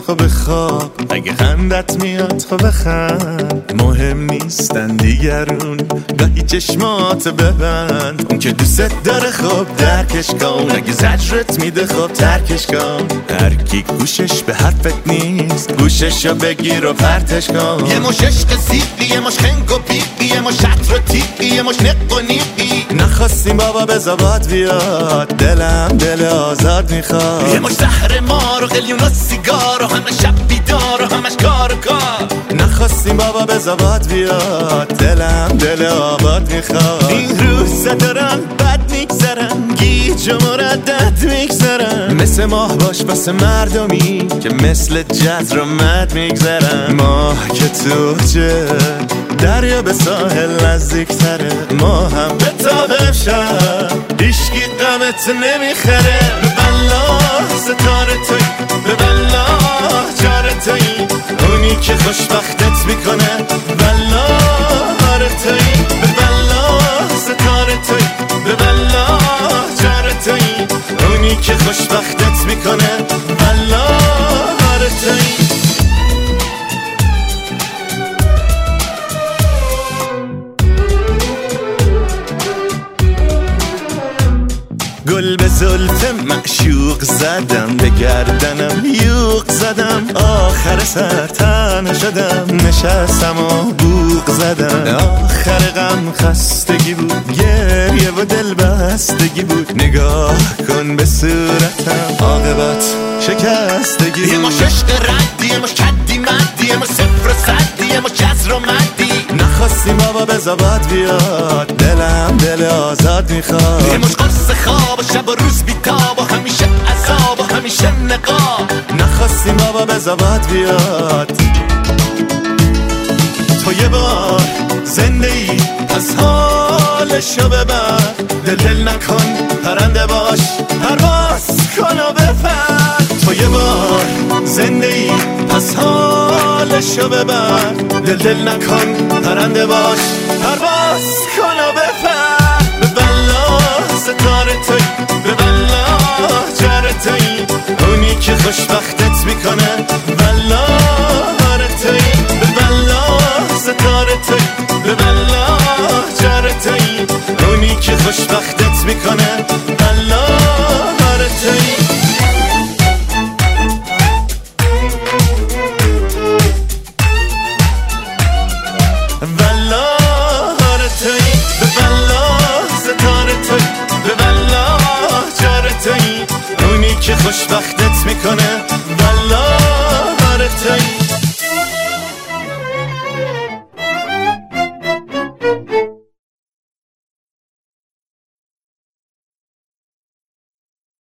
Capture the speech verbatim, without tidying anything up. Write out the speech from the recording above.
خب بخواب، اگه خندت میاد خب بخند. مهم نیستن دیگرون، گاهی چشمات ببند. اون که دوست داره خب درکش کن، اگه زجرت میده خب ترکش کن. هر کی گوشش به حرفت نیست، گوششو بگیر و پرتش کن. یه مش عشق سیقی، یه مش خنگ و بیقی، یه مش عطر و تیقی، یه مش نق و نیقی. نخواستیم بابا به زباد بیاد، دلم دل آزاد میخواد. یه مش زهر مار و قلیون و سیگار و همه شب بیدار و همش کار و کار. نخواستیم بابا به زباد بیاد، دلم دل آباد میخواد. این روزا دارن بد میگذرن، گیج و مردد میگذرن. مثل ماه باش واسه مردمی که مثل جزر و مد میگذرن. ماه که تو چه دریا به ساحل نزدیک تره، ما هم به تابه شد هیشگی قمت نمیخره. به بلا ستاره توی، به بلا جاره توی، اونی که خوشبختت میکنه. بلا هاره توی، به بلا ستاره توی، به بلا جاره توی، اونی که خوشبختت میکنه. بلا هاره توی. گل به زلف معشوق زدم، به گردنم یوق زدم. آخر سر تنها شدم، نشستم و بوق زدم. آخر غم خستگی بود، گریه و دل بستگی بود. نگاه کن به صورتم، عاقبت شکستگی بود. یه مش عشق ردی، یه مش کدی مدی، یه مش صفر و صدی، یه مش جزر و مدی. نخواستیم بابا به زباد بیاد، دلم دل آزاد میخواد. یه مش قرص خواب و شب و روز بیتاب و همیشه عذاب و همیشه نقاب. نخواستیم بابا به زباد بیاد. تو یه بار زنده ای از حالشو ببر. دل دل نکن پرنده باش، پرواز کن و بپر. تو یه بار زنده ای از حالشو ببر. دل دل نکن پرنده باش، پرواز کن و بپر. به بلا ستاره توی، به بلا جاره توی، اونی که خوشبختت میکنه. بلا هاره توی، به بلا ستاره توی، به بلا جاره توی، اونی که خوشبختت میکنه. بلا هاره توی. بلا هاره توی، به بلا ستاره توی، به بلا جاره توی، اونی که خوشبختت میکنه.